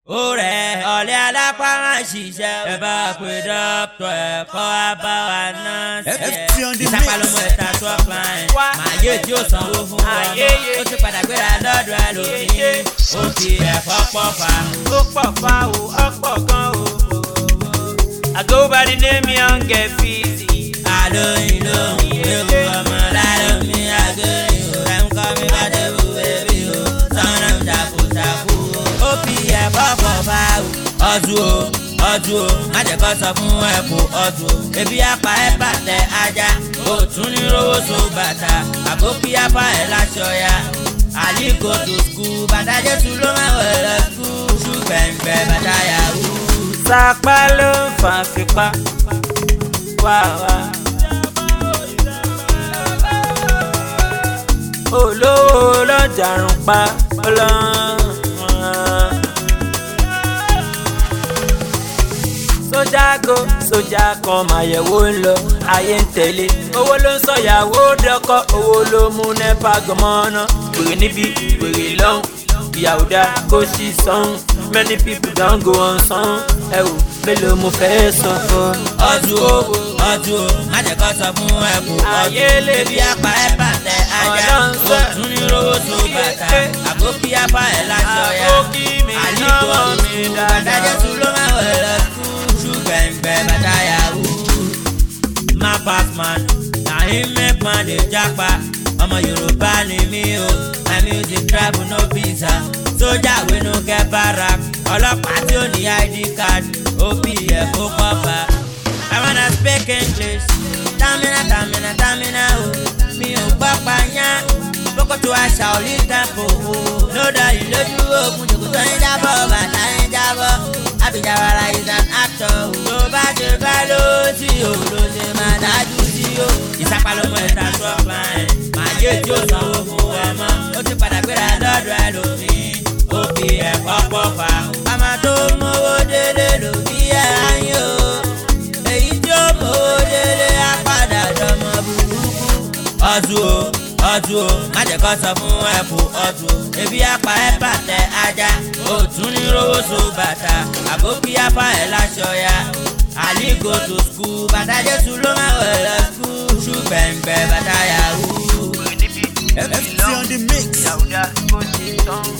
Ọ̀rẹ́ ọ̀lẹ́ alápá máa ṣiṣẹ́ ẹ bá pè dọ́kítọ̀ ẹ̀kọ́ abáwa náà ṣe ìsapá ló mú ẹ̀ta top line màá yé tí ó sanwó fún ọmọ ó ti padà gbéra lọ́dọ̀ ẹlòmíì ó fi ẹ̀fọ́ pọ̀ fà. Ó pọ̀ fà o ọ̀pọ̀ gan o. I go by the name Young Get Fizzy. Àlóyìn lóhùn ewu ọmọ lálómi àgóyìn o ẹ̀ ń kọ́ mi bá débù bébí o sọ́nà ṣàkóṣàkó ó fi ẹ̀fọ́ pọ̀ fà o. Ọdún o má jẹ́ kó sọ fún ẹ̀kọ́ ọdún o ebi apá ẹ̀ bàtẹ ajá ó tún ní rówó so bàtà àbókí apá ẹ̀ láṣọ ya àlì go to school bàtà Jésù ló máa wẹ̀ lọ school ṣùgbẹ́ngbẹ́ bàtà yahoo. Sàpá ló ń fa fipá wá wá. Olówó lọ́jà rùn pa ọlọ́run. Sójà kan màyẹ̀wò ń lọ ayé ń tẹ̀lé owó ló ń sọ̀yàwó dọ́kọ̀ owó ló mú nẹ́pà gọmọ́nà wèrè níbi wèrè lọ́hùn ìyàwó dá kó sì sọ́hùn many people don go on sọ́hùn ẹ̀wò mélòó mo fẹ́ sọ fún. ọdún o má jẹ́ kó sọ fún ẹ̀kọ́ ọdún ebi apá ẹ̀ bàtẹ ajá ó tún ní rówó so bàtà àbókí apá ẹ̀ láṣọ ya àlì go to school bàtà Jésù ló máa wẹ̀ lọ gbẹ̀ngbẹ̀ bàtà yahoo. má pass man na him make man dey japa ọmọ Yorùbá ni mí o my music travel no visa sójà wey no get barak ọlọ́pàá tí ó ní ID card OPF ó kọ́fà. I wanna speak English tamina o mi ò gbọ́ pààyà kókó tó àṣà ò lè dàpọ̀ o lódà ìlójú ogun jòkòtò ń jábọ̀ bàtà ń jábọ̀ Abijawara is an actor. Tó bá ṣe bá ló tí o ló ṣe máa dájú sí o. Ìsapá ló mọ ẹ̀ta top line. Màá yé tí ó sanwó fún ọmọ. Ó ti padà gbéra lọ́dọ̀ ẹlòmíì. Ó fi ẹ̀kọ́ pọ̀ fà. Màmá tó mówó délé ló bí ẹ̀ ayé o. Èyí tí ó mówó délé á padà dọmọ burúkú. Ọdún o má jẹ́ kó sọ fún ẹ̀kọ́ ọdún o ebi apá ẹ̀ bàtẹ ajá ó tún ní rówó so bàtà àbókí apá ẹ̀ láṣọ ya àlì go to school bàtà Jésù ló máa wẹ̀ lọ school ṣùgbẹ́ngbẹ́ bàtà yahoo. FC on the mix.